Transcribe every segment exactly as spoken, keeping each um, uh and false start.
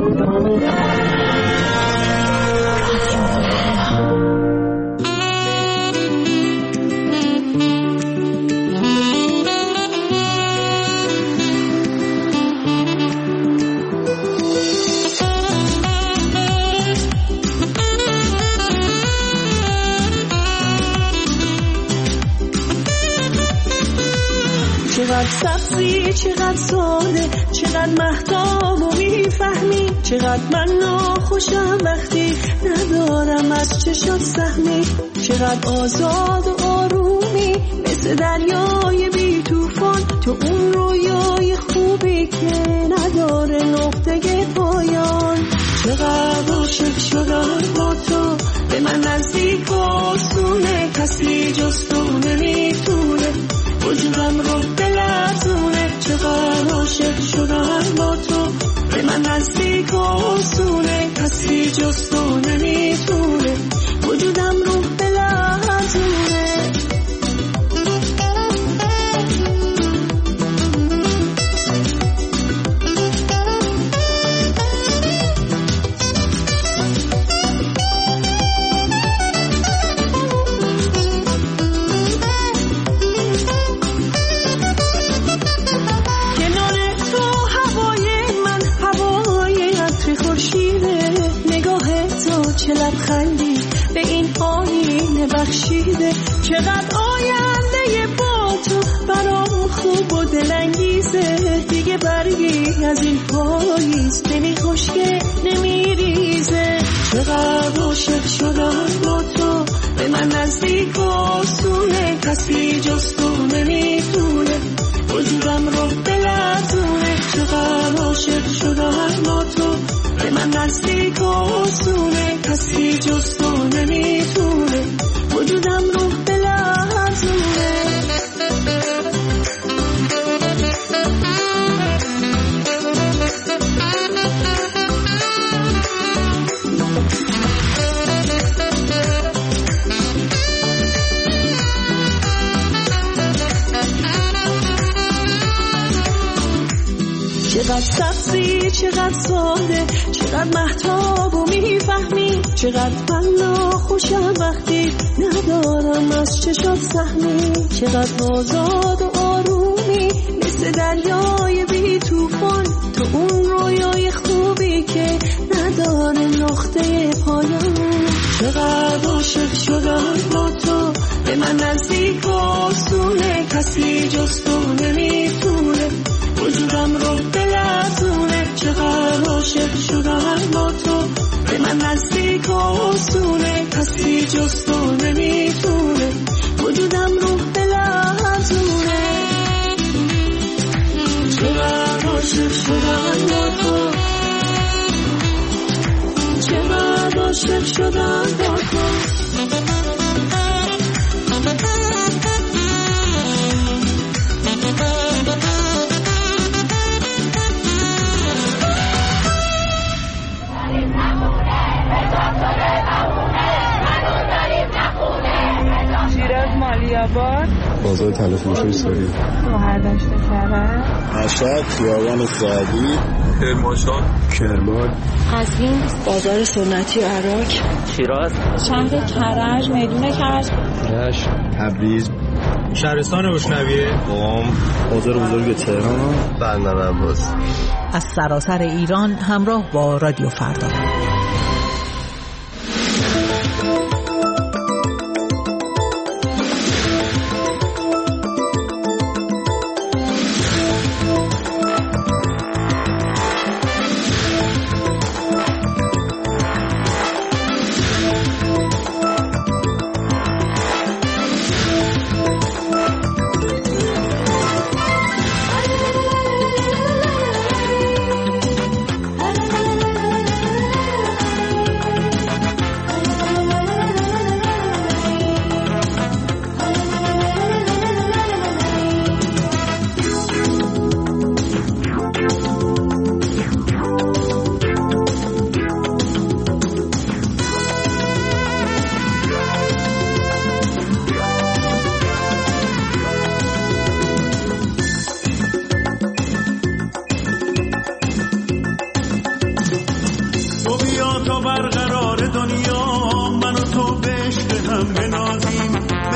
چقدر سبزی چقدر ساده، چقدر مهتاب و میفهمی، چقدر من ناخوشم وقتی ندارم از چشات سهمی، چقدر آزاد و آرومی مثل دریای بی توفان، تو اون رویای خوبی که نداره نقطه پایان. چقدر عاشق شدم با تو، به من نزدیک و آسونه، کسی جز تو نمیتونه وجودم رو بلرزونه. چقدر عاشق شدم با تو، به من نزدیک و آسونه، کسی جز تو نمیتونه وجودم رو بلرزونه. چه لبخندی به این آینه بخشیده، چقدر آینده با تو برام خوب و دلانگیزه. دیگه برگی از این پاییز نمی خشکه نمی ریزه. چقدر عاشق شدم با تو، به من نزدیک و آسونه، کسی جز تو نمیتونه وجودم رو بلرزونه. چقدر عاشق شدم با تو، به من نزدیک و آسونه، کسی جز تو نمیتونه وجودم رو بلرزونه. چقدر سبزی چقدر ساده، چقدر مهتاب و میفهمی، چقدر من ناخوشم وقتی ندارم از چشات سهمی، چقدر آزاد و آرومی مثل دریای بی توفان، تو اون رویای خوبی که نداره نقطه پایان. چقدر عاشق شدم با تو، به من نزدیک و آسونه، کسی جز تو نمیتونه وجودم رو بلرزونه. چقدر عاشق شدم با تو، به من نزدیک و آسونه، کسی جز تو نمیتونه وجودم رو بلرزونه. چقدر عاشق شدم با تو، چقدر عاشق شدم با تو. مالیاباد، بازار تلفروشی سوری، مهردشت کرد، مشهد، خیابان سعدی، کرمانشاه، کرمان، قزوین، بازار سنتی عراق، شیراز، شهر کرج، میدون کرج، رشت، تبریز، شهرستان روشنویه، قم، بازار بزرگ تهران، بندر عباس. از سراسر ایران همراه با رادیو فردا.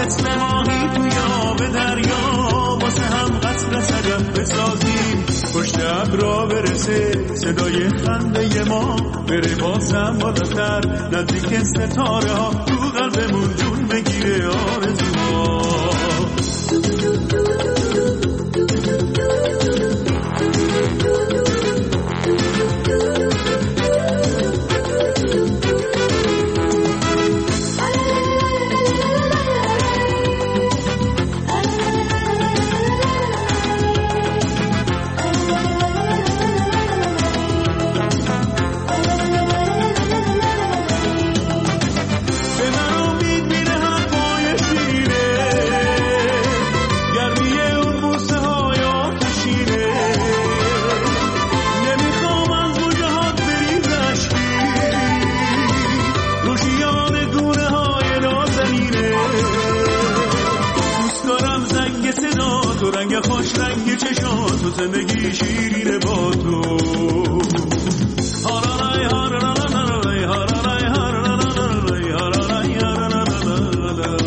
مثل ماهی توی آب دریا واسه هم قصر صدف بسازیم پشت ابرا برسه صدای خنده ما بره بازم بالاتر نزدیک ستاره ها تو قلبمون جون بگیره آرزوها خوش رنگ چشات و زندگی شیرینه با تو هارالای هارالای هارالای هارالای هارالای هارالای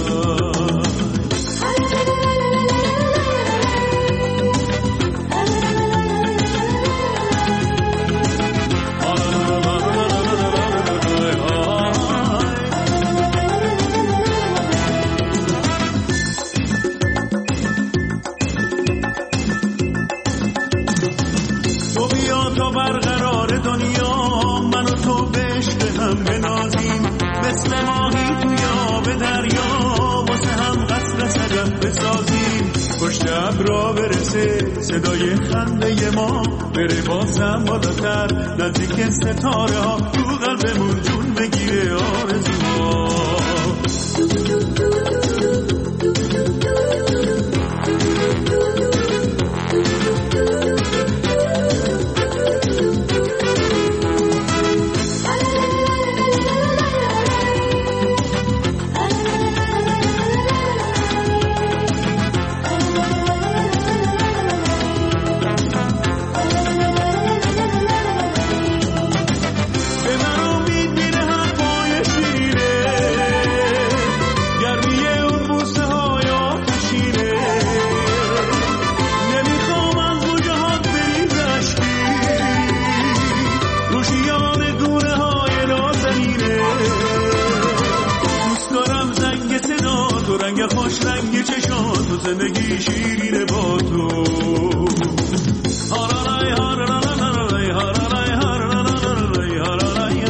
مثل ماهی توی آب دریا واسه هم قصر صدف بسازیم پشت ابرا برسه صدای خنده ما بره بازم بالاتر نزدیک ستاره ها تو قلبمون جون بگیره آرزوها خوش رنگ چشات و زندگی شیرینه با تو هارالای هارالای هارالای هارالای هارالای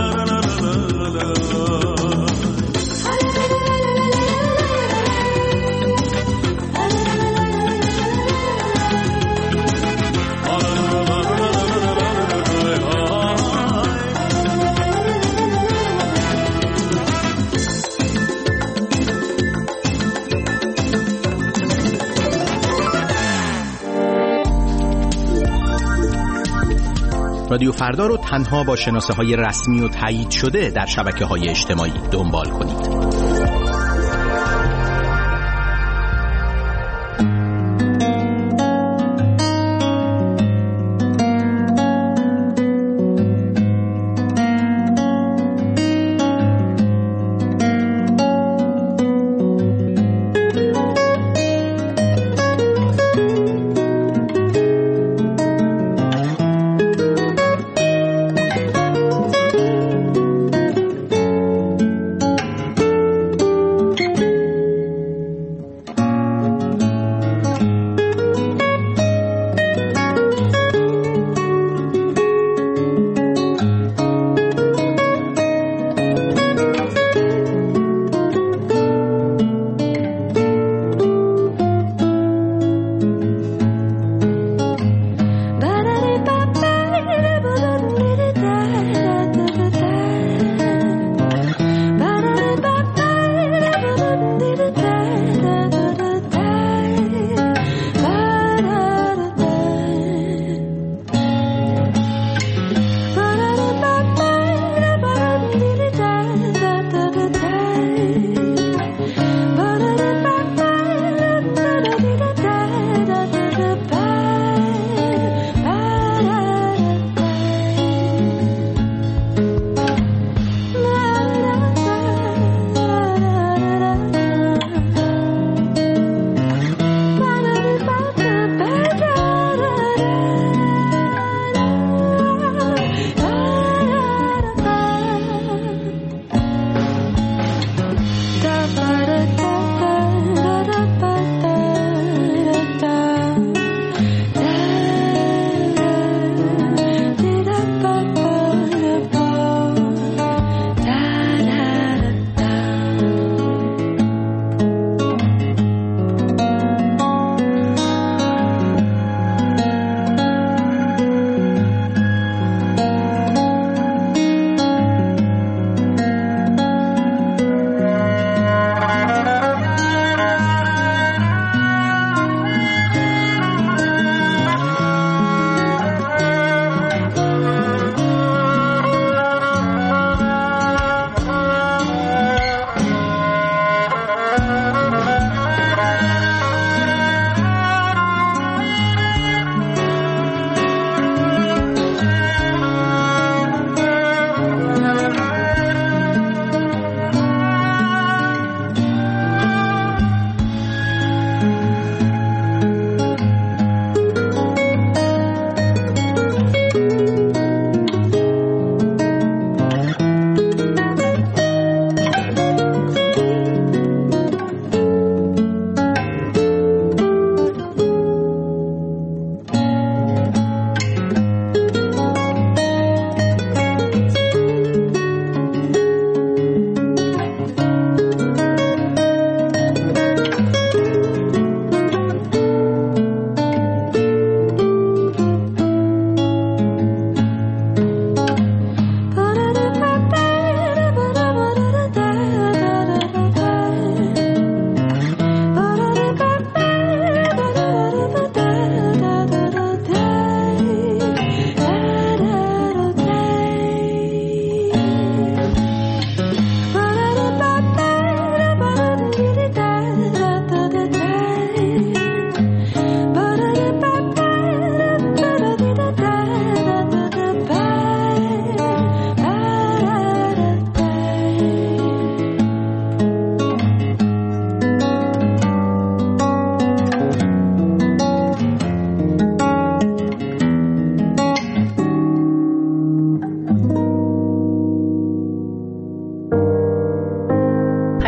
رادیو فردا رو تنها با شناسه های رسمی و تایید شده در شبکه های اجتماعی دنبال کنید.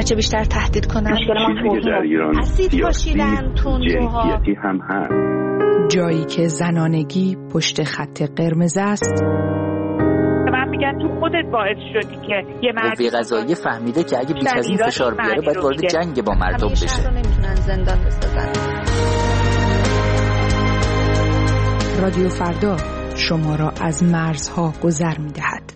بچه بیشتر تهدید کنن. مشکل ما در ایران اسید پاشیدن، تندروها هم هست. جایی که زنانگی پشت خط قرمز است. من میگم تو خودت باعث شدی که یه مردی قضایی فهمیده که اگه بیش از این فشار بیاره باید وارد جنگ با مردم بشه. شهر رو نمیتونن زندان بسازن. رادیو فردا شما را از مرزها گذر می‌دهد.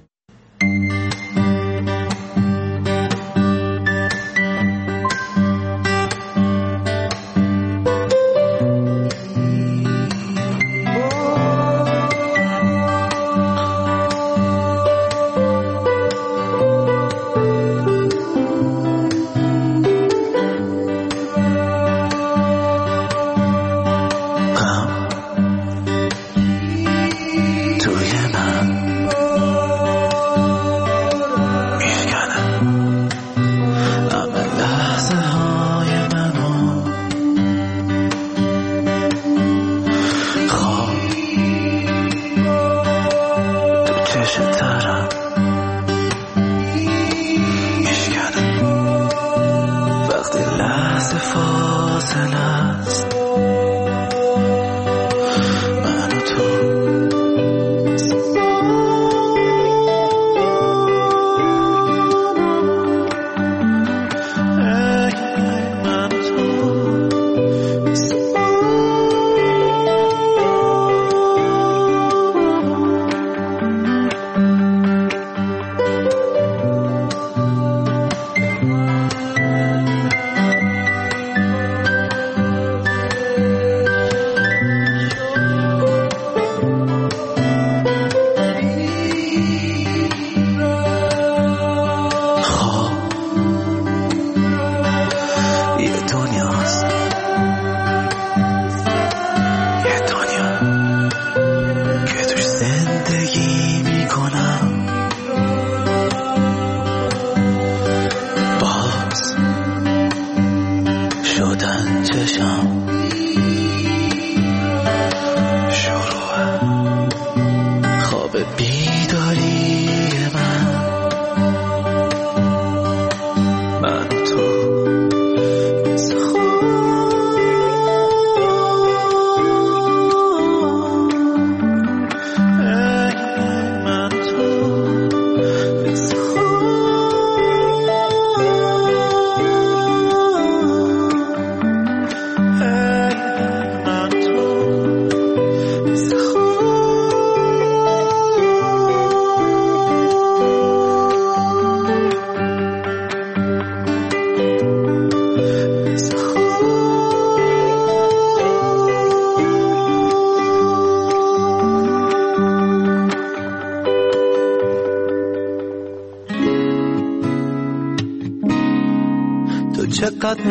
چقدر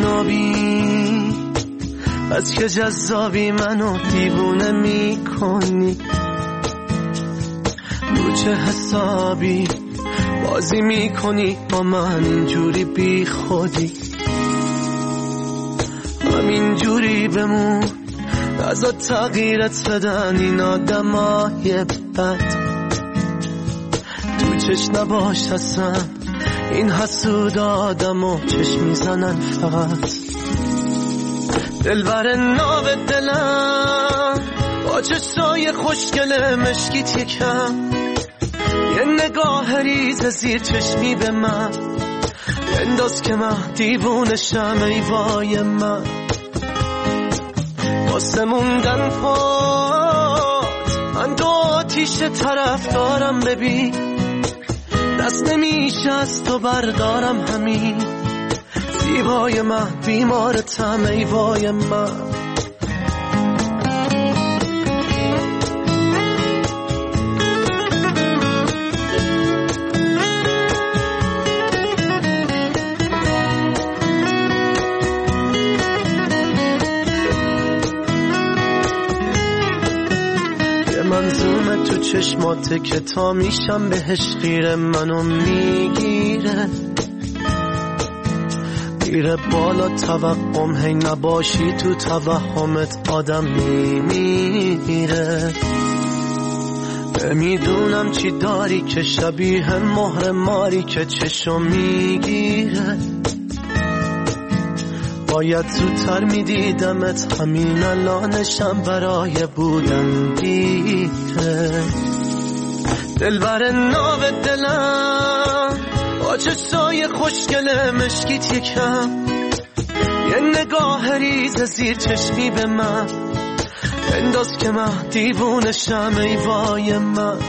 نابی بس که جذابی منو دیوونه میکنی، رو چه حسابی بازی میکنی با من اینجوری بی خودی، همینجوری بمون نزا تغییرت بدن این آدمای بد، تو چش نباش اصلا این حسود آدم و چشم میزنن فقط، دلبر ناب دلم با چشای خوشگل مشکیت یکم، یه نگاه ریز زیر چشمی به من انداز که من دیوونشم ای وای من، واسه موندن پات من دو آتیش طرف دارم ببین، دست نمیشه از تو بردارم همین، زیبای من بیمارتم ای وای من. یه منظومه تو چشماته که تا میشم بهش غیره منو میگیره، میره بالا توقم هی نباشی تو توهمت آدم میمیره، نمیدونم چی داری که شبیه مهر ماری که چشم میگیره، باید زودتر میدیدمت، همین الانشم برای بودن دیره. دلبر ناو دلم با چشای خوشگل مشکیت یکم، یه نگاه ریز زیر چشمی به من انداز که من دیوونشم. ای وای من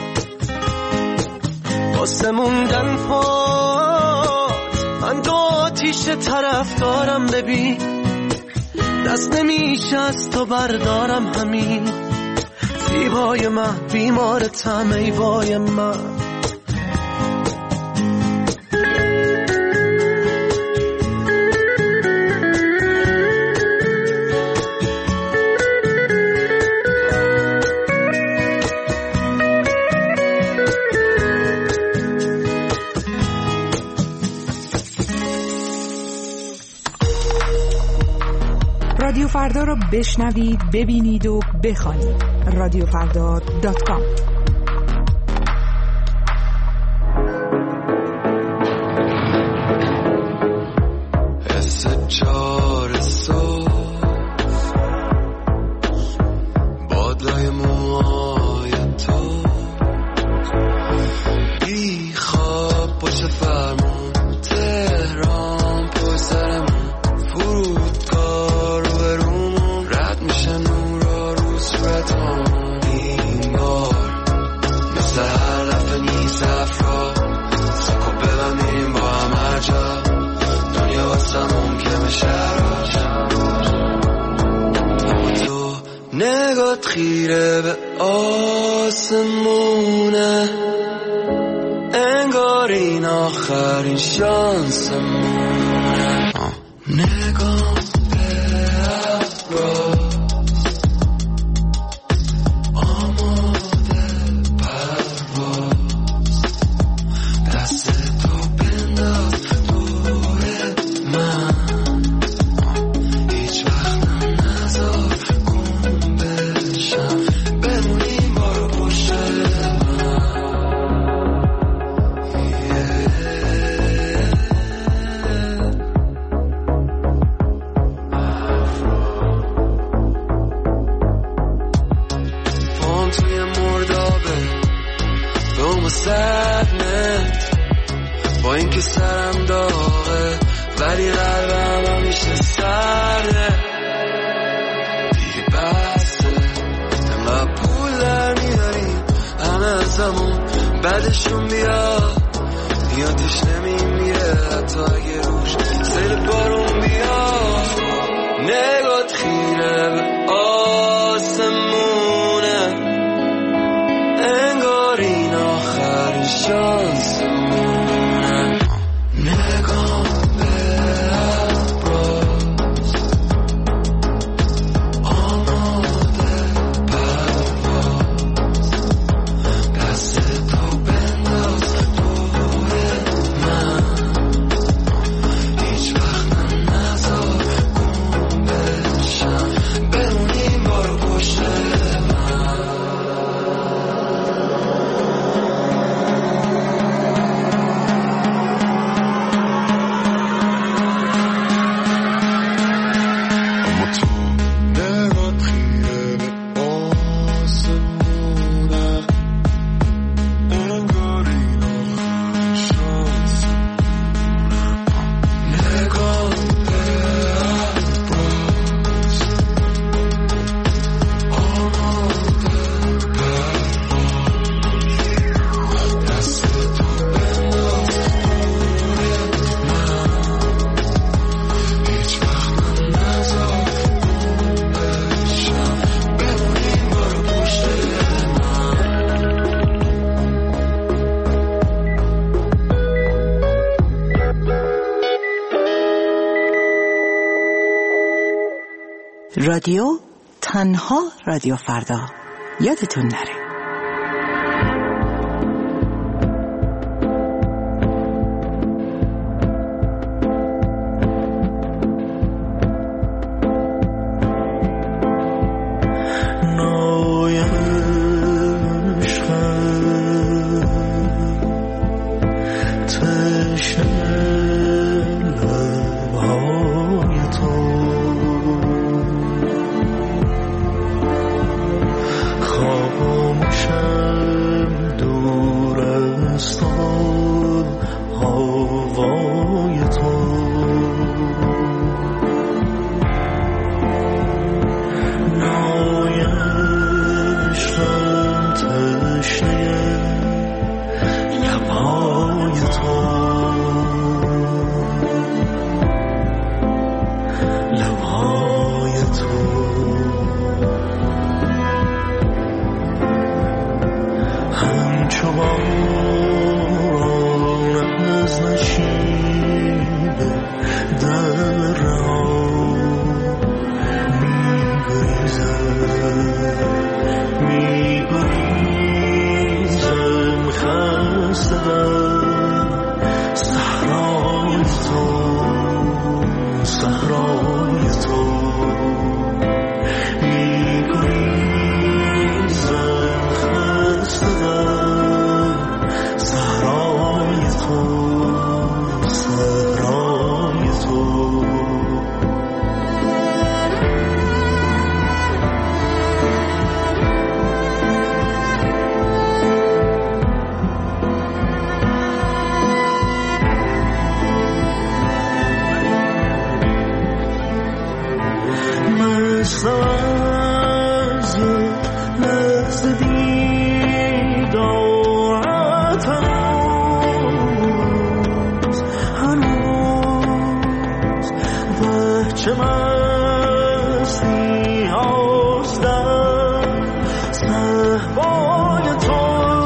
واسه موندن پاد من دو آتیش طرف دارم، ببین دست نمیشه از تو بردارم. همین زیبای من بیمارتم. ای وای من رادیو فردا رو بشنوید، ببینید و بخوانید. رادیو فردا دات کام. حس چار سو بادلای موهای تو، بی خواب پشت فرمون تهران پشت سرمون، فرودگاه رو برومون رد میشه نورا رو صورتمون. این بار مثل هر دفعه نیست افرا سکو ببندیم با هم هر جا، دنیا واسه ممکنه شراش. اما تو نگات خیره به آسمونه، انگار این آخرین شانسمونه. نگاه به افراز آماده پرواز، دست تو بنداز دور من، هیچ وقت نذار گم بشم، بمونیم بارو پشت سرنت، با اینکه سرم داغه ولی قلبم همیشه سرده. دیگه بسته انقدر پول در میاریم همه ازمون، بعدشون بیاد نیاتش نمیمیره حتی اگه روش سیل بارون بیاد. نگات خیره به آسمونه، انگار این آخرین شانسمونه. نگاه به ابراز آماده پرواز، دست تو بنداز دور من، هیچ وقت نذار گم بشم، بمونیم بارو پشت رادیو تنها رادیو فردا، یادتون نره. تشنه لبهای تو مستی هاستم صحبای تو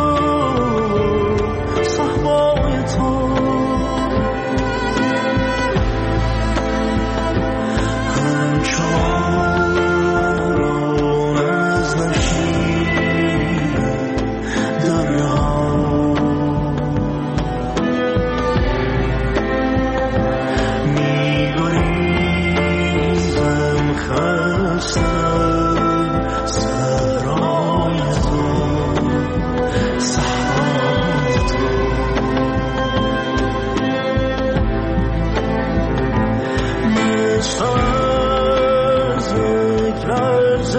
صحبای تو همچنان از نشیب دریا میگریزم خستم صحرای تو صحرای تو مثل از یک لحظه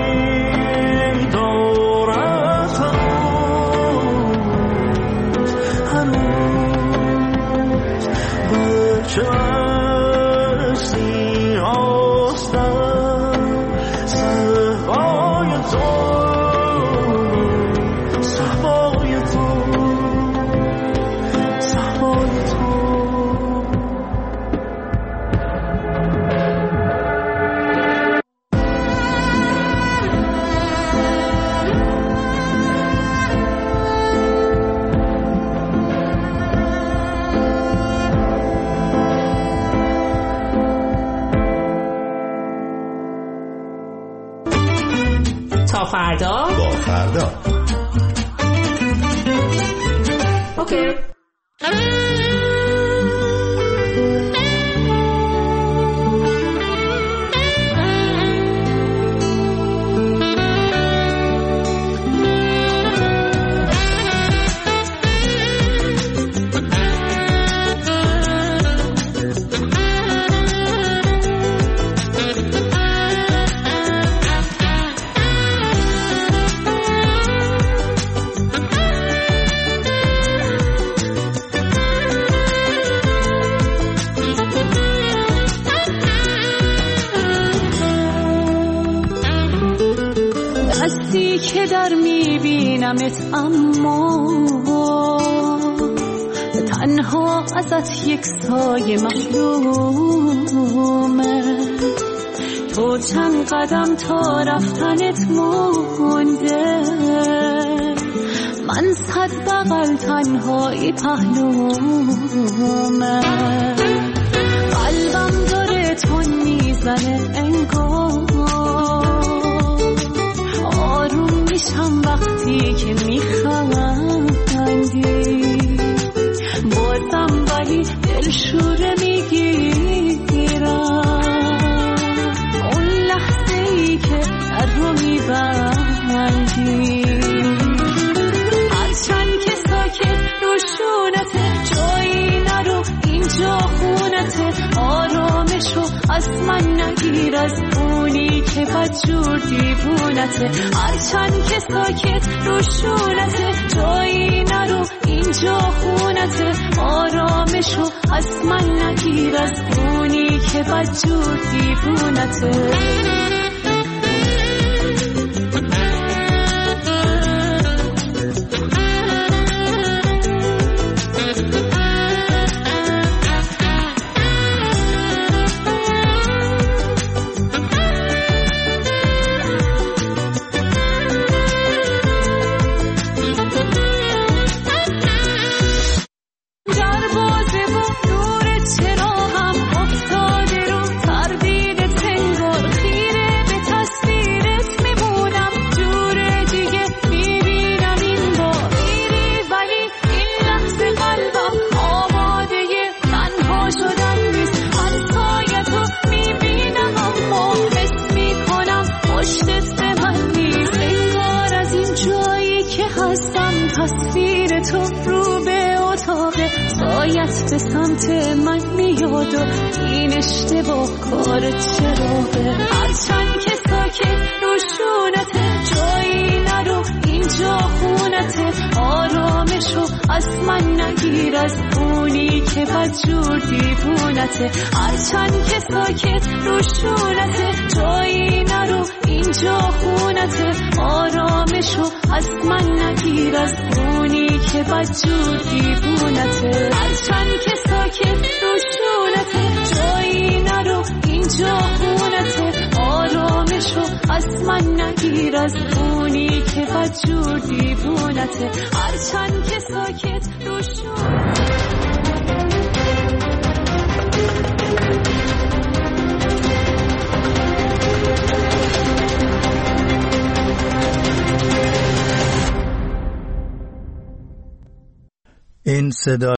دیدارت هنوز هنوز بچه مستی هاستم صحبای تو صحبای تو صحبای تو تا فردا با فردا. اوکی. هستی که در میبینمت اما تنها ازت یک سایه محرومه تو چند قدم تا رفتنت مونده من صد بغل تنهایی پهلومه قلبم داره تون میزنه انگار آروم میشم وقتی که میخندی بازم ولی دلشوره میگیرم اون لحظه ای که در رو میبندی هرچند که ساکت روشونته جایی نرو اینجا خونته آرامشو از من نگیر از اونی که بدجور دیوونته هرچند که ساکت روشونته جایی نرو اینجا خونته آرامشو از من نگیر از اونی که بدجور دیوونته سایت به سمت من میاد و این اشتباه کار چراغه هرچند که ساکت روشونته جایی نرو اینجا خونته آرامشو از من نگیر از اونی که بدجور دیوونته هرچند که ساکت روشونته جایی نرو اینجا خونته آرامشو از من نگیر از اونی که بدجور دیوونته هرچند که ساکت روشونته جایی نرو اینجا بگیر از اونی که بدجور دیوونته، هرچند که ساکت رو شد. این صدا